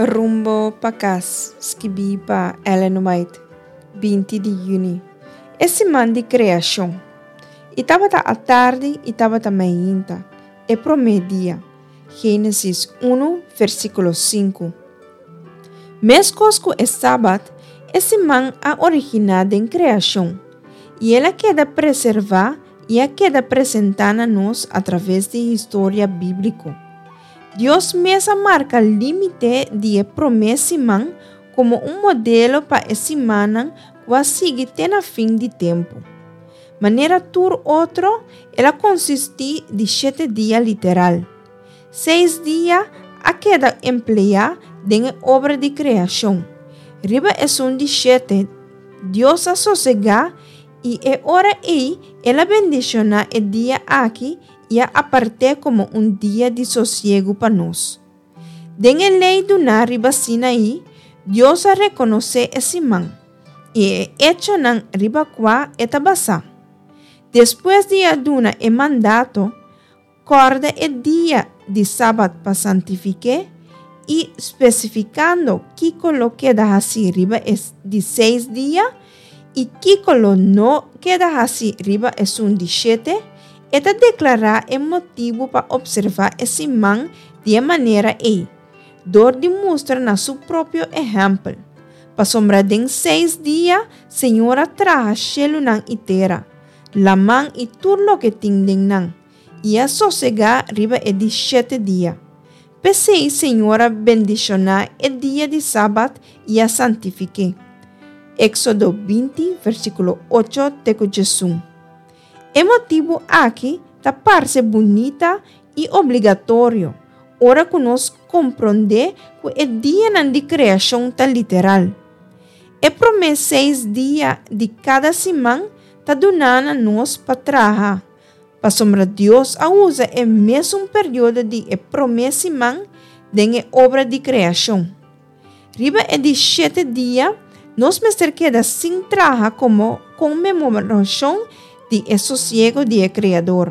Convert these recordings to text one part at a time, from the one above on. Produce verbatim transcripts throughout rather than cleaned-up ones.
rumbo para casa, escrevi para Ellen White, vinte de junho. Esse semana de criação. E estava à tarde e estava à manhã. É promedia. Gênesis um, versículo cinco. Mesmo que é sábado, esse semana é originada em criação. E ela queda preservar e ela queda apresentada a nós através da história bíblica. Deus mesmo marca o limite de promessa como um modelo para essa semana quase que tem a fim de tempo. Maneira tur outro, ela consiste de sete dias literal. Seis dias a queda emplear em obra de criação. Riba é um de sete, Deus a sossegar e é hora aí ela bendiciona o dia aqui e a apartar como um dia de sossego para nós. Den a lei do riba Sinaí, Deus a reconhecer esse man, e é hecho nan riba qua etabasa. Depois de aduna e mandato, corda o dia de sábado para santificar e especificando que lo queda assim riba é de seis dias e que lo não queda assim riba é um de sete. Eta declarar é motivo para observar esse man de maneira aí. Dor de mostrar na seu próprio exemplo. Para sombra de seis dias, Senhora traja chelo nan itera. La man e tudo lo que tindem nan. E a sossegar riba é de sete dias. Pensei, Senhora, bendicionar o dia de sábado e a santifique. Éxodo vinte, versículo oito, teco Jesus. É motivo aqui da parte bonita e obrigatório. Ora que nós compreender que o dia de criação está literal. É promessa seis dias de cada semana está donando a nós para trabalhar. Para sombra Deus a usa o mesmo período de promessa semana de obra de criação. Riba é de sete dias, nós me queda sem trabalhar como comemoração de é sossego de Criador.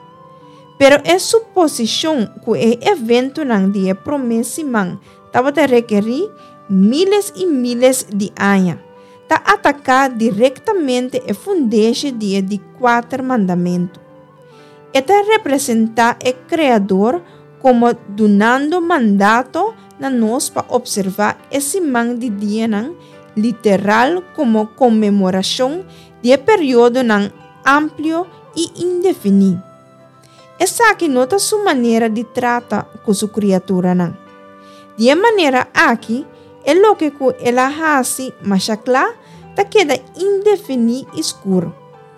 Pero é suposição que o evento não de promessa man estava a requerir miles e miles de anos, para atacar diretamente o fundeixe de de quatro mandamentos. Eta representa o Criador como donando mandato na nós para observar esse man de dia não, literal como comemoração de período não amplio e indefinido. Essa aqui nota sua maneira de tratar com sua criatura. Não. De maneira aqui, é o que ela faz, mas lá, tá queda indefinido escuro.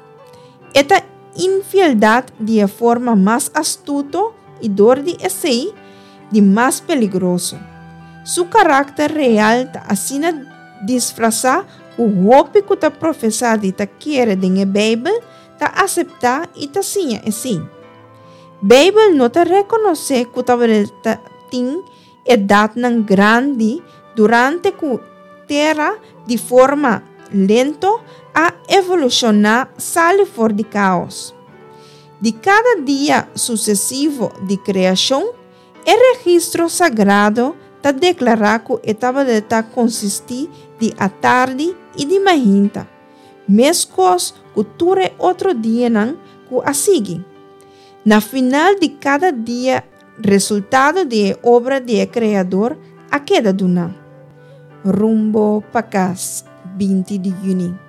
Esta infidelidade de forma mais astuta e dor de esse, de mais perigoso. Seu caráter real está assim disfarçar o golpe que está professado e está querendo na Bíblia, está aceitar e está assim, assim. Bíblia não está reconhecer que está tem idade não grande durante que terra de forma lenta a evolucionar sai fora de caos. De cada dia sucessivo de criação, o registro sagrado está declarar que estava de consistir de a tarde e de manhã. Mesmo que ture outro dia não que a seguir. Na final de cada dia, resultado de obra de Criador, a queda do não. Rumbo para casa, vinte de junho.